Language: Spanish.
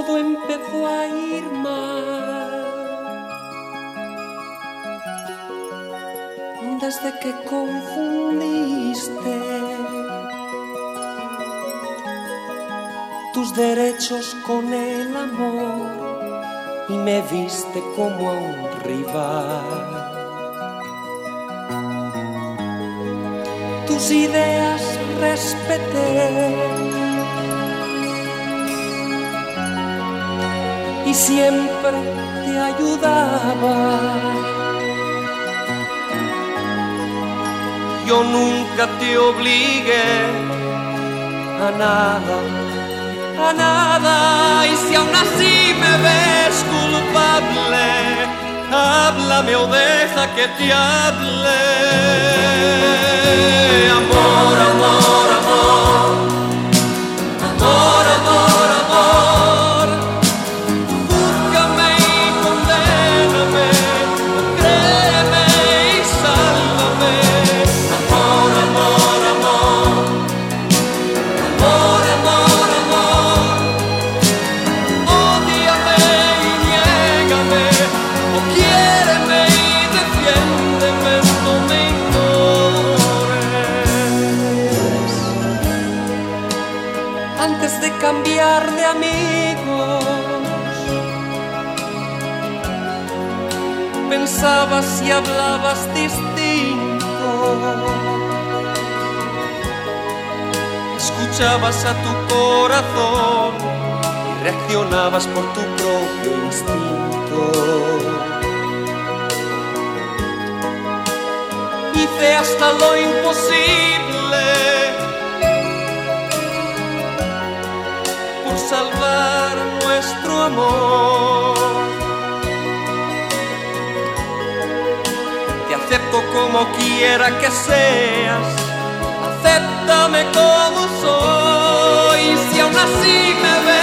todo empezó a ir mal desde que confundiste tus derechos con el amor y me viste como a un rival. Tus ideas respeté y siempre te ayudaba. Yo nunca te obligué a nada, a nada. Y si aún así me ves culpable, háblame o deja que te hable. Amor, amor, amor, amor, amor, amor. Júzgame y condéname, o créeme y sálvame. Amor, amor, amor, amor, amor, amor. Ódiame y niégame, o quiéreme y defiéndeme, no me ignores. Antes de cambiar de amigos, pensabas y hablabas distinto. Escuchabas a tu corazón y reaccionabas por tu propio instinto. Hice hasta lo imposible por salvar nuestro amor. Te acepto como quiera que seas, acéptame como soy. Si aún así me ves